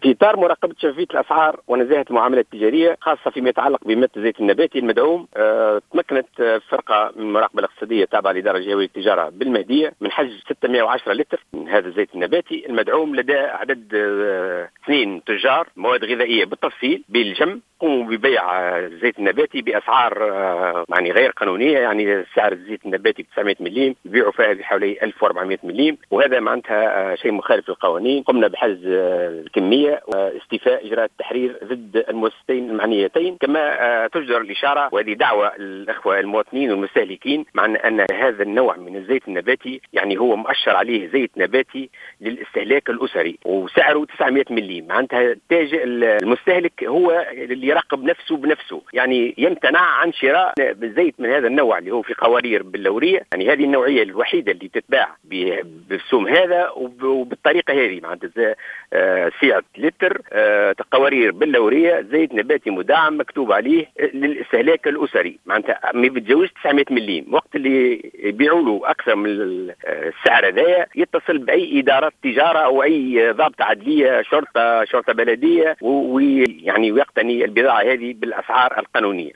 في اطار مراقبه شفافيه الاسعار ونزاهه المعامله التجاريه خاصه فيما يتعلق بماده الزيت النباتي المدعوم، تمكنت فرقه من المراقبه الاقتصاديه تابعه للاداره الجهويه للتجاره بالمهديه من حجز 610 لتر من هذا الزيت النباتي المدعوم لدى عدد 2 تجار مواد غذائيه بالتفصيل بالجم قوموا ببيع الزيت النباتي باسعار يعني غير قانونيه. يعني سعر الزيت النباتي ب 900 مليم يبيعوا فيها بحوالي 1400 مليم، وهذا معناتها شيء مخالف للقوانين. قمنا بحجز الكميه واستيفاء اجراءات التحرير ضد المؤسستين المعنيتين. كما تجدر الاشاره، وهذه دعوه الاخوه المواطنين والمستهلكين، مع ان هذا النوع من الزيت النباتي يعني هو مؤشر عليه زيت نباتي للاستهلاك الاسري وسعره 900 مليم. معناتها التاجر المستهلك هو اللي يراقب نفسه بنفسه، يعني يمتنع عن شراء زيت من هذا النوع اللي هو في قوارير باللوريه. يعني هذه النوعيه الوحيده اللي تتباع بالسوم هذا وبالطريقه هذه، معناتها سعة لتر قوارير باللوريه زيت نباتي مدعم مكتوب عليه للاستهلاك الاسري، معناتها ما بتجاوزش 900 مليم. وقت اللي يبيعوا له اكثر من السعر هذايا يتصل باي اداره تجاره او اي ضابط عدليه شرطه بلديه ويعني ويقتني البضاعه هذه بالاسعار القانونيه.